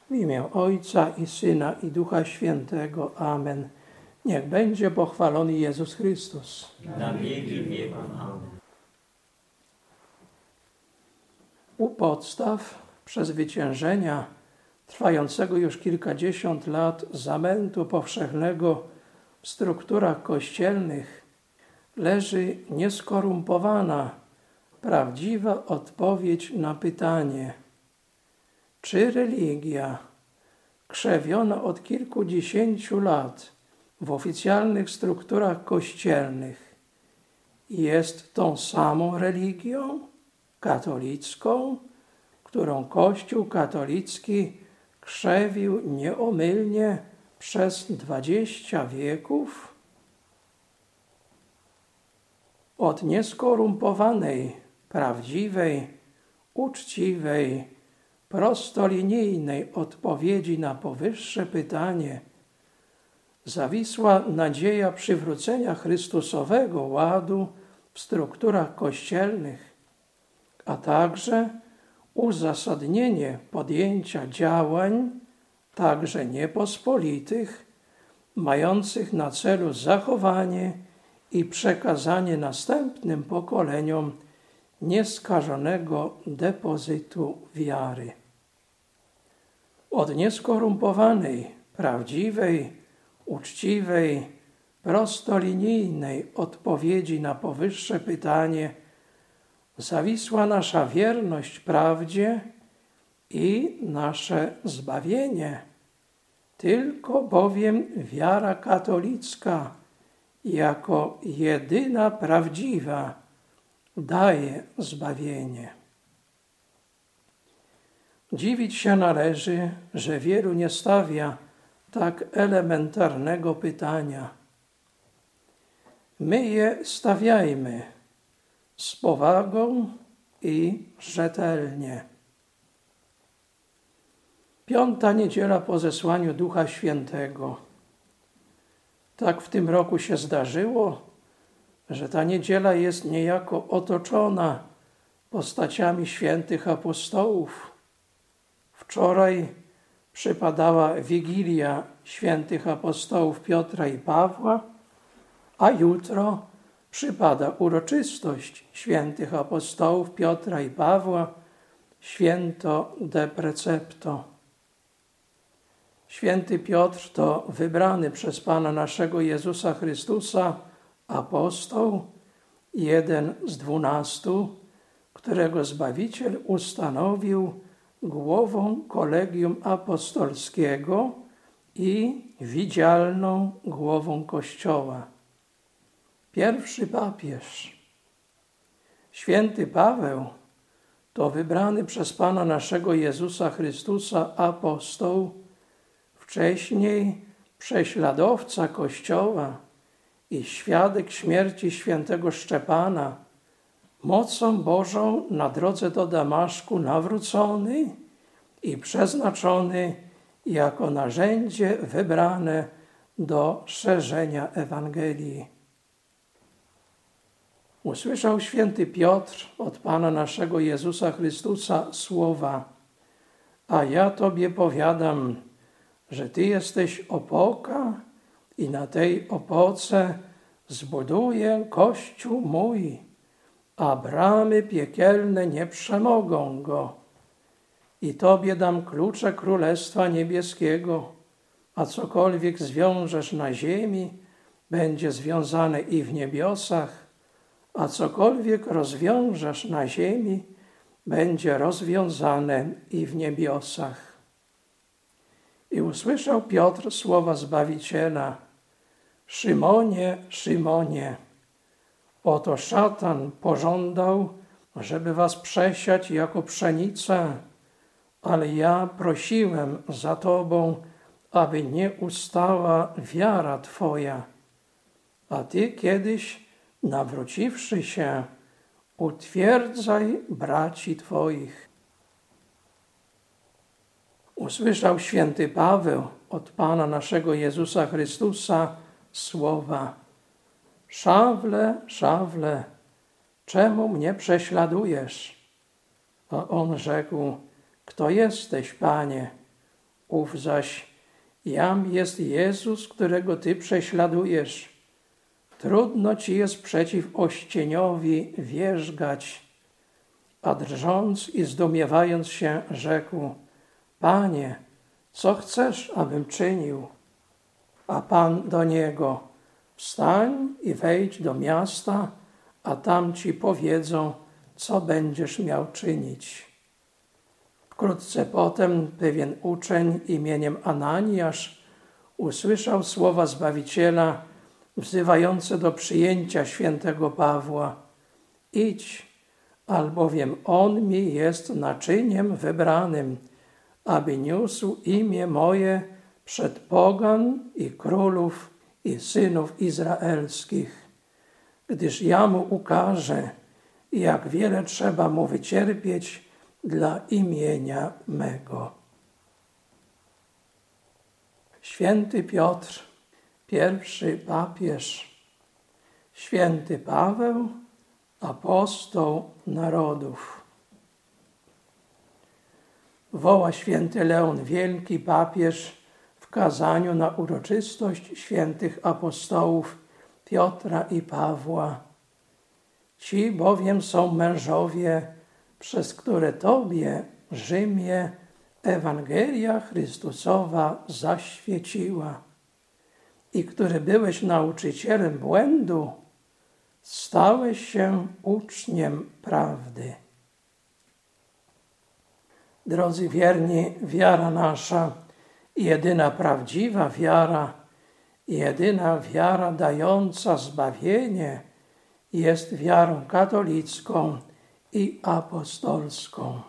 W imię Ojca i Syna i Ducha Świętego. Amen. Niech będzie pochwalony Jezus Chrystus. Na wieki wieków. Amen. U podstaw przezwyciężenia trwającego już kilkadziesiąt lat zamętu powszechnego w strukturach kościelnych leży nieskorumpowana, prawdziwa odpowiedź na pytanie, czy religia krzewiona od kilkudziesięciu lat w oficjalnych strukturach kościelnych jest tą samą religią katolicką, którą Kościół katolicki krzewił nieomylnie przez 20 wieków? Od nieskorumpowanej, prawdziwej, uczciwej, prostolinijnej odpowiedzi na powyższe pytanie zawisła nadzieja przywrócenia Chrystusowego ładu w strukturach kościelnych, a także uzasadnienie podjęcia działań, także niepospolitych, mających na celu zachowanie i przekazanie następnym pokoleniom nieskażonego depozytu wiary. Od nieskorumpowanej, prawdziwej, uczciwej, prostolinijnej odpowiedzi na powyższe pytanie zawisła nasza wierność prawdzie i nasze zbawienie. Tylko bowiem wiara katolicka jako jedyna prawdziwa daje zbawienie. Dziwić się należy, że wielu nie stawia tak elementarnego pytania. My je stawiajmy z powagą i rzetelnie. 5. niedziela po zesłaniu Ducha Świętego. Tak w tym roku się zdarzyło, że ta niedziela jest niejako otoczona postaciami świętych apostołów. Wczoraj przypadała Wigilia świętych apostołów Piotra i Pawła, a jutro przypada uroczystość świętych apostołów Piotra i Pawła, święto de Precepto. Święty Piotr to wybrany przez Pana naszego Jezusa Chrystusa apostoł, jeden z 12, którego Zbawiciel ustanowił głową kolegium apostolskiego i widzialną głową Kościoła. Pierwszy papież. Święty Paweł to wybrany przez Pana naszego Jezusa Chrystusa apostoł, wcześniej prześladowca Kościoła i świadek śmierci świętego Szczepana, mocą Bożą na drodze do Damaszku nawrócony i przeznaczony jako narzędzie wybrane do szerzenia Ewangelii. Usłyszał święty Piotr od Pana naszego Jezusa Chrystusa słowa: a ja Tobie powiadam, że Ty jesteś opoka i na tej opoce zbuduję Kościół mój, a bramy piekielne nie przemogą go. I Tobie dam klucze Królestwa Niebieskiego, a cokolwiek zwiążesz na ziemi, będzie związane i w niebiosach, a cokolwiek rozwiążesz na ziemi, będzie rozwiązane i w niebiosach. I usłyszał Piotr słowa Zbawiciela: Szymonie, Szymonie, oto szatan pożądał, żeby was przesiać jako pszenicę, ale ja prosiłem za Tobą, aby nie ustała wiara Twoja. A Ty kiedyś, nawróciwszy się, utwierdzaj braci Twoich. Usłyszał święty Paweł od Pana naszego Jezusa Chrystusa słowa: Szawle, Szawle, czemu mnie prześladujesz? A on rzekł: Kto jesteś, Panie? ów zaś jam jest Jezus, którego Ty prześladujesz. Trudno Ci jest przeciw ościeniowi wierzgać. A drżąc i zdumiewając się, rzekł: Panie, co chcesz, abym czynił? A Pan do niego: Wstań i wejdź do miasta, a tam Ci powiedzą, co będziesz miał czynić. Wkrótce potem pewien uczeń imieniem Ananiasz usłyszał słowa Zbawiciela wzywające do przyjęcia świętego Pawła. Idź, albowiem on mi jest naczyniem wybranym, aby niósł imię moje przed pogan i królów i synów izraelskich, gdyż ja mu ukażę, jak wiele trzeba mu wycierpieć dla imienia mego. Święty Piotr, pierwszy papież, święty Paweł, apostoł narodów. Woła święty Leon Wielki, papież, w kazaniu na uroczystość świętych apostołów Piotra i Pawła. Ci bowiem są mężowie, przez które Tobie, Rzymie, Ewangelia Chrystusowa zaświeciła i który byłeś nauczycielem błędu, stałeś się uczniem prawdy. Drodzy wierni, wiara nasza, jedyna prawdziwa wiara, jedyna wiara dająca zbawienie, jest wiarą katolicką i apostolską.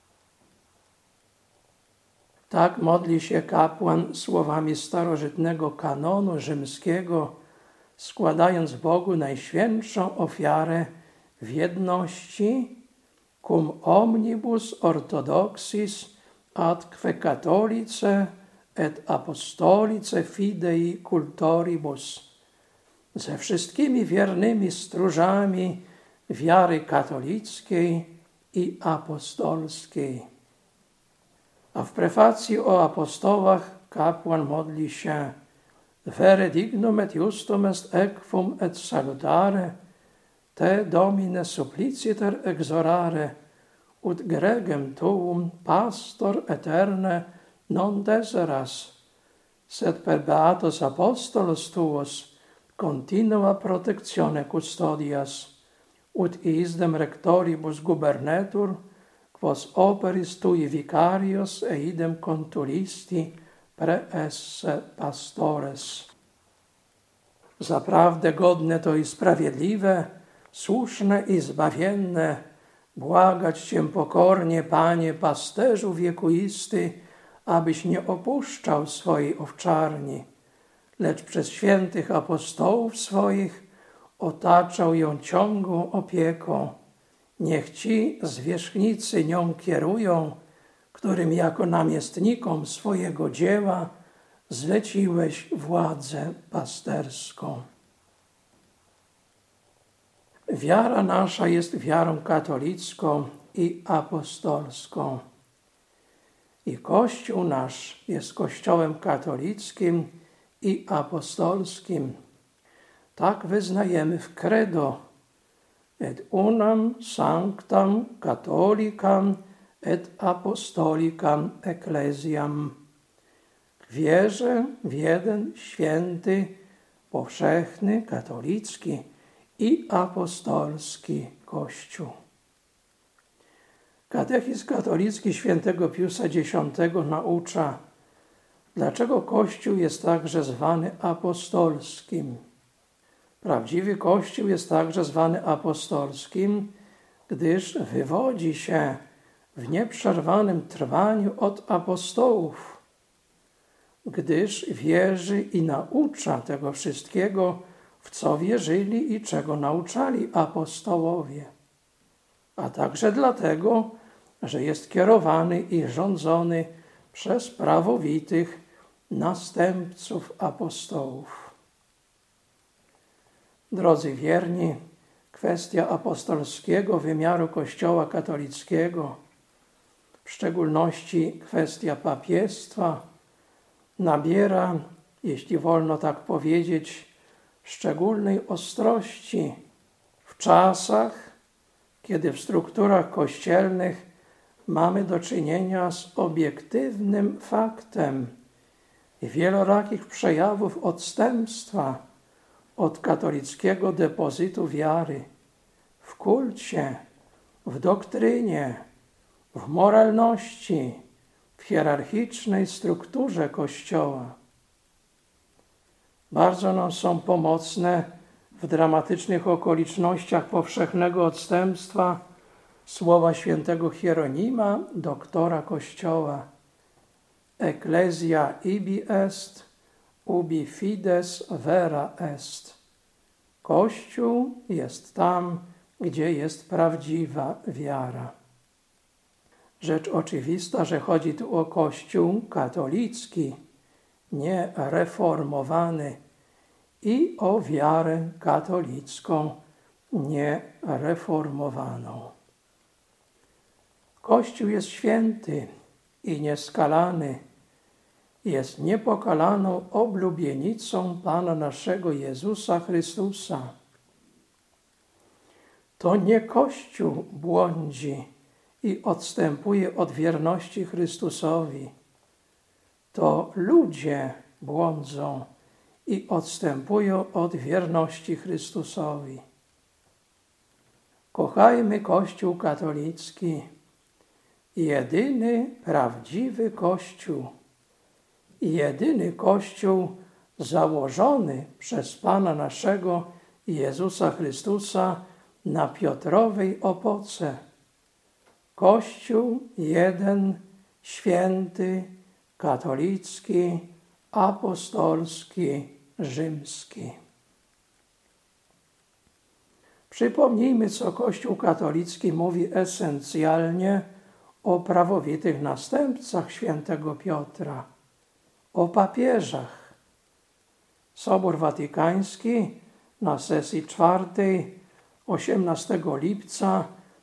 Tak modli się kapłan słowami starożytnego kanonu rzymskiego, składając Bogu najświętszą ofiarę w jedności cum omnibus orthodoxis atque catholice et apostolice fidei cultoribus, ze wszystkimi wiernymi stróżami wiary katolickiej i apostolskiej. A w prefacji o apostołach kapłan modli się: Vere dignum et justum est equum et salutare, te Domine suppliciter exorare, ut gregem tuum pastor eterne non deseras, sed per beatos apostolos tuos continua protectione custodias, ut iisdem rectoribus gubernetur, quos operis tui vicarios eidem contulisti preesse pastores. Zaprawdę godne to i sprawiedliwe, słuszne i zbawienne, błagać Cię pokornie, Panie, pasterzu wiekuisty, abyś nie opuszczał swojej owczarni, lecz przez świętych apostołów swoich otaczał ją ciągłą opieką. Niech Ci zwierzchnicy nią kierują, którym jako namiestnikom swojego dzieła zleciłeś władzę pasterską. Wiara nasza jest wiarą katolicką i apostolską. I Kościół nasz jest Kościołem katolickim i apostolskim. Tak wyznajemy w credo: et unam sanctam catholicam et apostolicam ecclesiam. Wierzę w jeden święty, powszechny, katolicki i apostolski Kościół. Katechizm katolicki świętego Piusa X naucza, dlaczego Kościół jest także zwany apostolskim. Prawdziwy Kościół jest także zwany apostolskim, gdyż wywodzi się w nieprzerwanym trwaniu od apostołów, gdyż wierzy i naucza tego wszystkiego, w co wierzyli i czego nauczali apostołowie, a także dlatego, że jest kierowany i rządzony przez prawowitych następców apostołów. Drodzy wierni, kwestia apostolskiego wymiaru Kościoła katolickiego w szczególności kwestia papiestwa, nabiera, jeśli wolno tak powiedzieć, szczególnej ostrości w czasach, kiedy w strukturach kościelnych mamy do czynienia z obiektywnym faktem wielorakich przejawów odstępstwa od katolickiego depozytu wiary w kulcie, w doktrynie, w moralności, w hierarchicznej strukturze Kościoła. Bardzo nam są pomocne w dramatycznych okolicznościach powszechnego odstępstwa słowa świętego Hieronima, doktora Kościoła. Ecclesia ibi est, ubi fides vera est. Kościół jest tam, gdzie jest prawdziwa wiara. Rzecz oczywista, że chodzi tu o Kościół katolicki, nie reformowany, i o wiarę katolicką, nie reformowaną. Kościół jest święty i nieskalany, jest niepokalaną oblubienicą Pana naszego Jezusa Chrystusa. To nie Kościół błądzi i odstępuje od wierności Chrystusowi. To ludzie błądzą i odstępują od wierności Chrystusowi. Kochajmy Kościół katolicki, jedyny prawdziwy Kościół, jedyny Kościół założony przez Pana naszego Jezusa Chrystusa na Piotrowej opoce. Kościół jeden, święty, katolicki, apostolski, rzymski. Przypomnijmy, co Kościół katolicki mówi esencjalnie o prawowitych następcach świętego Piotra, o papieżach. Sobór Watykański na sesji 4 18 lipca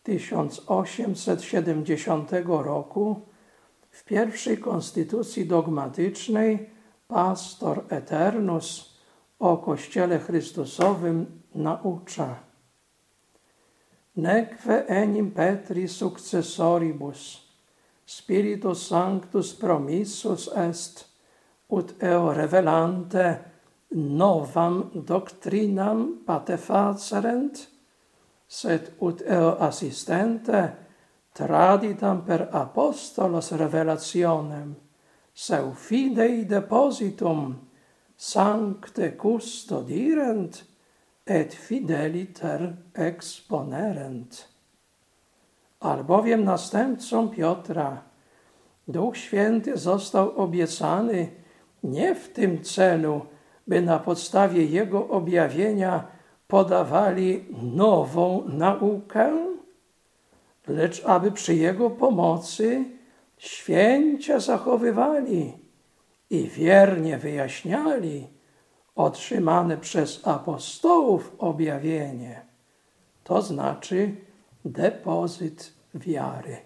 1870 roku w pierwszej konstytucji dogmatycznej Pastor Eternus o Kościele Chrystusowym naucza: Neque enim Petri successoribus Spiritus Sanctus promissus est, ut eo revelante novam doctrinam patefacerent, sed ut eo assistente traditam per apostolos revelationem, seu fidei depositum sancte custodirent et fideliter exponerent. Albowiem następcom Piotra Duch Święty został obiecany nie w tym celu, by na podstawie Jego objawienia podawali nową naukę, lecz aby przy Jego pomocy święcie zachowywali i wiernie wyjaśniali otrzymane przez apostołów objawienie, to znaczy depozyt wiary.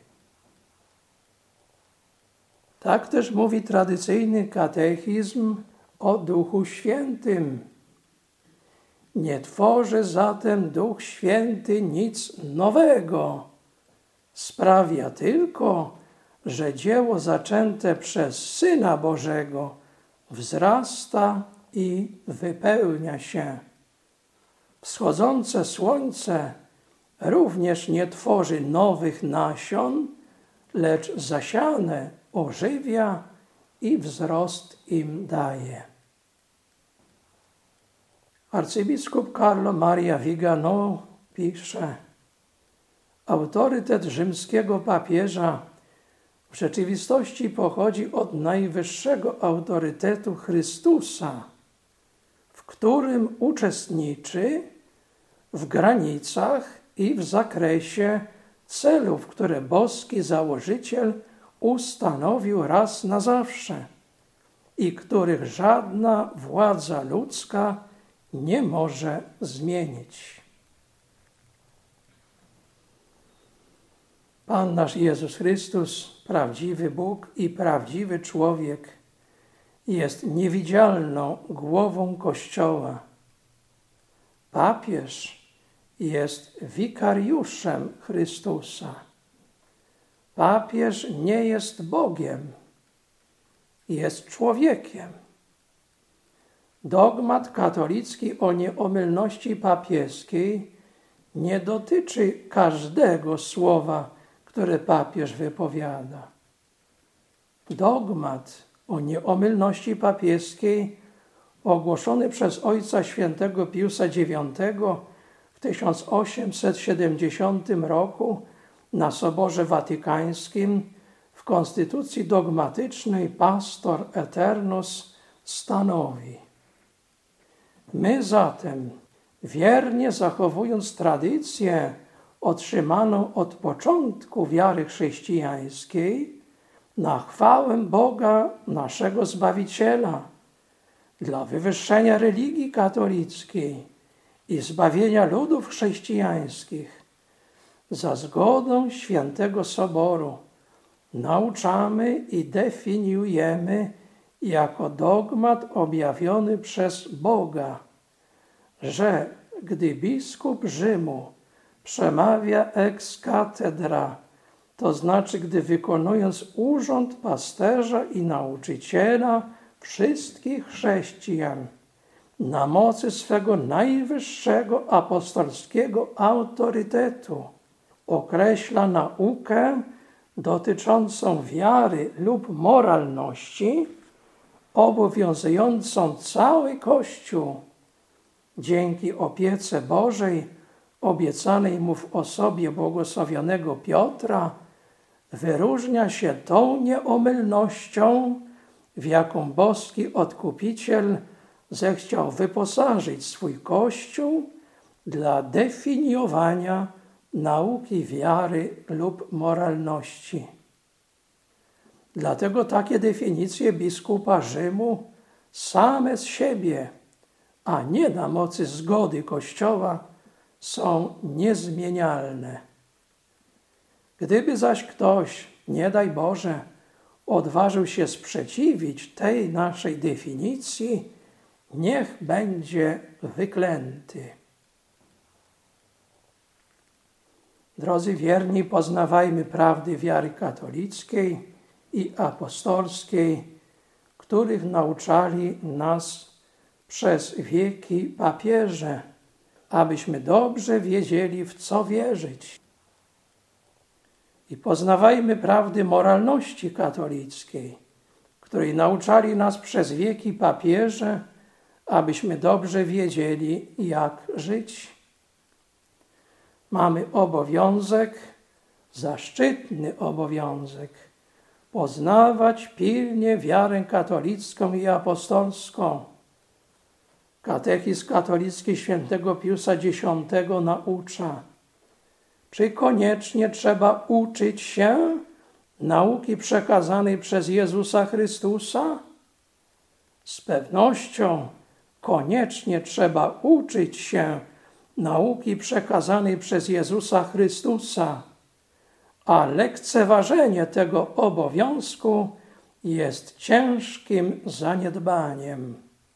Tak też mówi tradycyjny katechizm o Duchu Świętym. Nie tworzy zatem Duch Święty nic nowego. Sprawia tylko, że dzieło zaczęte przez Syna Bożego wzrasta i wypełnia się. Wschodzące słońce również nie tworzy nowych nasion, lecz zasiane ożywia i wzrost im daje. Arcybiskup Carlo Maria Vigano pisze: autorytet rzymskiego papieża w rzeczywistości pochodzi od najwyższego autorytetu Chrystusa, w którym uczestniczy w granicach i w zakresie celów, które boski założyciel ustanowił raz na zawsze i których żadna władza ludzka nie może zmienić. Pan nasz Jezus Chrystus, prawdziwy Bóg i prawdziwy człowiek, jest niewidzialną głową Kościoła. Papież jest wikariuszem Chrystusa. Papież nie jest Bogiem, jest człowiekiem. Dogmat katolicki o nieomylności papieskiej nie dotyczy każdego słowa, które papież wypowiada. Dogmat o nieomylności papieskiej ogłoszony przez Ojca Świętego Piusa IX w 1870 roku na Soborze Watykańskim w konstytucji dogmatycznej Pastor Aeternus stanowi: my zatem, wiernie zachowując tradycję otrzymaną od początku wiary chrześcijańskiej, na chwałę Boga, naszego Zbawiciela, dla wywyższenia religii katolickiej i zbawienia ludów chrześcijańskich, za zgodą Świętego Soboru nauczamy i definiujemy jako dogmat objawiony przez Boga, że gdy biskup Rzymu przemawia ex cathedra, to znaczy gdy wykonując urząd pasterza i nauczyciela wszystkich chrześcijan, na mocy swego najwyższego apostolskiego autorytetu określa naukę dotyczącą wiary lub moralności, obowiązującą cały Kościół, dzięki opiece Bożej obiecanej mu w osobie błogosławionego Piotra, wyróżnia się tą nieomylnością, w jaką boski Odkupiciel zechciał wyposażyć swój Kościół dla definiowania nauki wiary lub moralności. Dlatego takie definicje biskupa Rzymu same z siebie, a nie na mocy zgody Kościoła, są niezmienialne. Gdyby zaś ktoś, nie daj Boże, odważył się sprzeciwić tej naszej definicji, niech będzie wyklęty. Drodzy wierni, poznawajmy prawdy wiary katolickiej i apostolskiej, których nauczali nas przez wieki papieże, abyśmy dobrze wiedzieli, w co wierzyć. I poznawajmy prawdy moralności katolickiej, której nauczali nas przez wieki papieże, abyśmy dobrze wiedzieli, jak żyć. Mamy obowiązek, zaszczytny obowiązek, poznawać pilnie wiarę katolicką i apostolską. Katechizm katolicki świętego Piusa X naucza, czy koniecznie trzeba uczyć się nauki przekazanej przez Jezusa Chrystusa? Z pewnością koniecznie trzeba uczyć się nauki przekazanej przez Jezusa Chrystusa, a lekceważenie tego obowiązku jest ciężkim zaniedbaniem.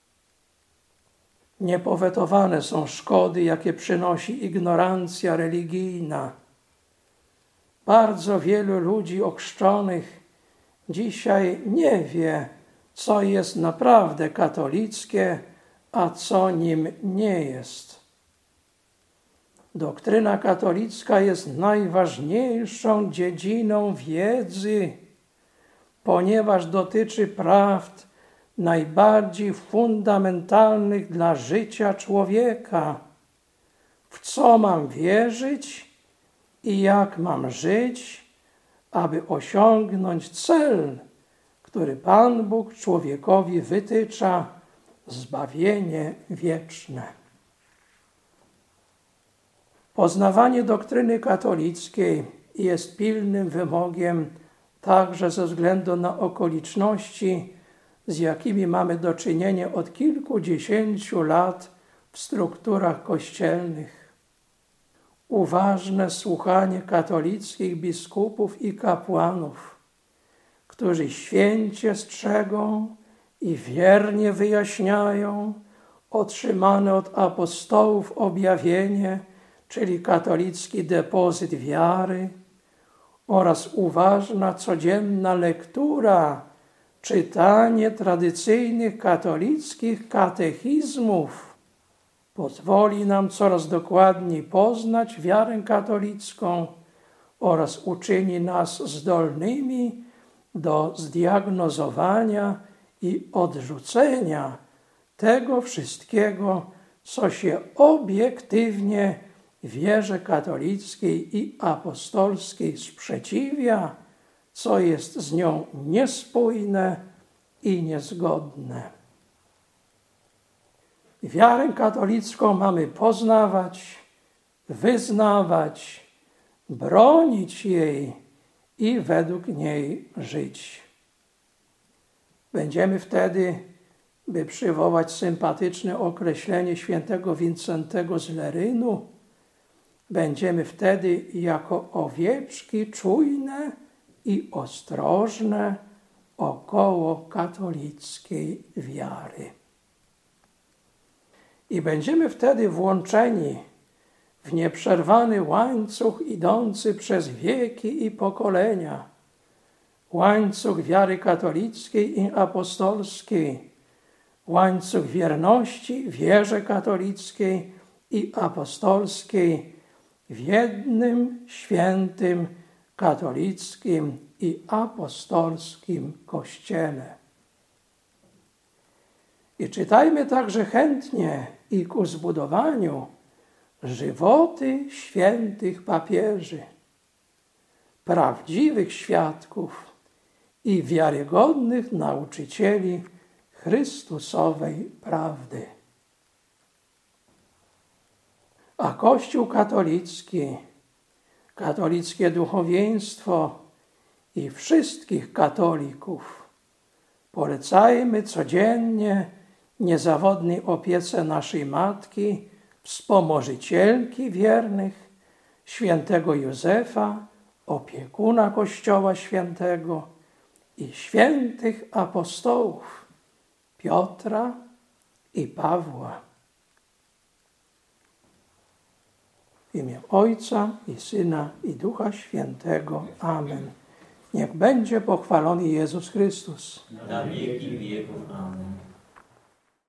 Niepowetowane są szkody, jakie przynosi ignorancja religijna. Bardzo wielu ludzi ochrzczonych dzisiaj nie wie, co jest naprawdę katolickie, a co nim nie jest. Doktryna katolicka jest najważniejszą dziedziną wiedzy, ponieważ dotyczy prawd najbardziej fundamentalnych dla życia człowieka. W co mam wierzyć i jak mam żyć, aby osiągnąć cel, który Pan Bóg człowiekowi wytycza, zbawienie wieczne. Poznawanie doktryny katolickiej jest pilnym wymogiem także ze względu na okoliczności, z jakimi mamy do czynienia od kilkudziesięciu lat w strukturach kościelnych. uważne słuchanie katolickich biskupów i kapłanów, którzy święcie strzegą i wiernie wyjaśniają otrzymane od apostołów objawienie, czyli katolicki depozyt wiary, oraz uważna codzienna lektura, czytanie tradycyjnych katolickich katechizmów pozwoli nam coraz dokładniej poznać wiarę katolicką oraz uczyni nas zdolnymi do zdiagnozowania i odrzucenia tego wszystkiego, co się obiektywnie wierze katolickiej i apostolskiej sprzeciwia, co jest z nią niespójne i niezgodne. Wiarę katolicką mamy poznawać, wyznawać, bronić jej i według niej żyć. Będziemy wtedy, by przywołać sympatyczne określenie świętego Wincentego z Lerynu, będziemy wtedy jako owieczki czujne i ostrożne około katolickiej wiary. I będziemy wtedy włączeni w nieprzerwany łańcuch idący przez wieki i pokolenia, łańcuch wiary katolickiej i apostolskiej, łańcuch wierności wierze katolickiej i apostolskiej w jednym świętym, katolickim i apostolskim Kościele. I czytajmy także chętnie i ku zbudowaniu żywoty świętych papieży, prawdziwych świadków i wiarygodnych nauczycieli Chrystusowej prawdy. A Kościół katolicki, katolickie duchowieństwo i wszystkich katolików polecajmy codziennie niezawodnej opiece naszej Matki, wspomożycielki wiernych, świętego Józefa, opiekuna Kościoła Świętego i świętych apostołów Piotra i Pawła. W imię Ojca i Syna i Ducha Świętego. Amen. Niech będzie pochwalony Jezus Chrystus. Na wieki wieków. Amen.